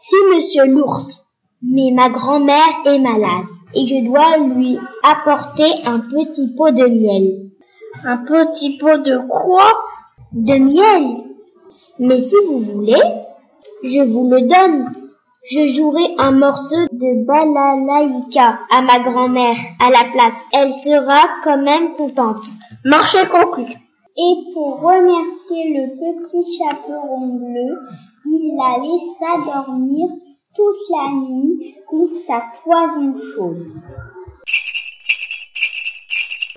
Si, monsieur l'ours, mais ma grand-mère est malade et je dois lui apporter un petit pot de miel. Un petit pot de quoi? De miel. Mais si vous voulez, je vous le donne. Je jouerai un morceau de balalaïka à ma grand-mère à la place. Elle sera quand même contente. Marché conclu. Et pour remercier le petit chaperon bleu, il la laissa dormir toute la nuit contre sa toison chaude.